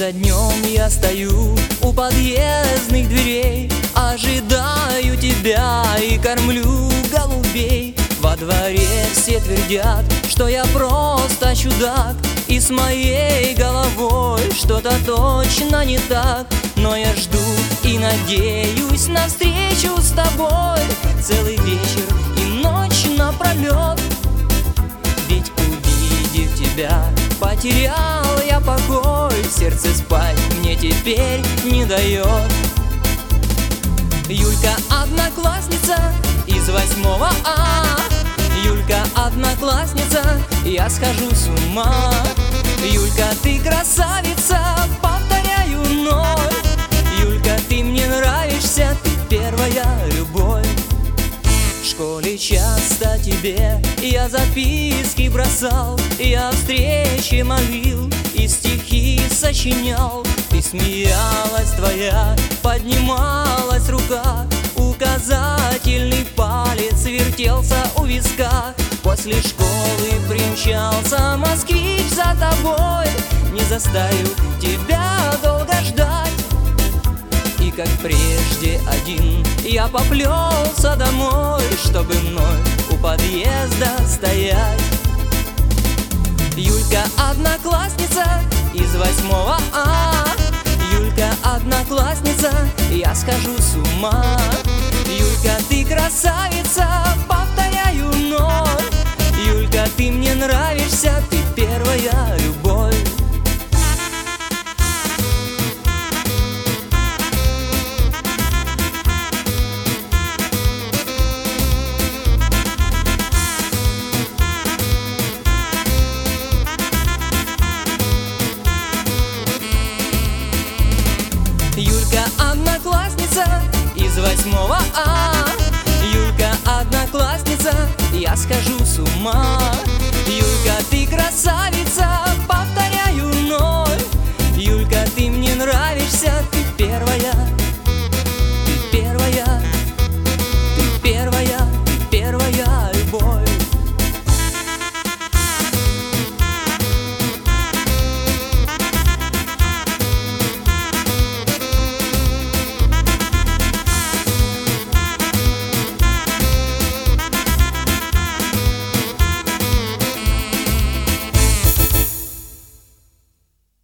за днем я стою у подъездных дверей, ожидаю тебя и кормлю голубей. Во дворе все твердят, что я просто чудак, и с моей головой что-то точно не так. Но я жду и надеюсь на встречу с тобой целый вечер и ночь напролет. Ведь увидев тебя, потерял я покой, сердце спать мне теперь не дает. Юлька одноклассница из 8 А, Юлька одноклассница, я схожу с ума. Юлька, ты красавица, повторяю вновь. Юлька, ты мне нравишься, ты первая любовь. В школе часто тебе я записки бросал, я встречи молил и стихи сочинял. Ты смеялась твоя, поднималась рука, указательный палец вертелся у виска. После школы примчался москвич за тобой, не заставил тебя долго ждать. И как прежде один я поплелся домой, чтобы вновь у подъезда стоять. Юлька одноклассница из 8 А, Юлька одноклассница, я схожу с ума. Юлька, ты красавица, повторяю вновь. Юлька, ты мне нравишься, ты первая любовь. Юлька одноклассница из 8 А, Юлька одноклассница, я схожу с ума. Юлька, ты красавица,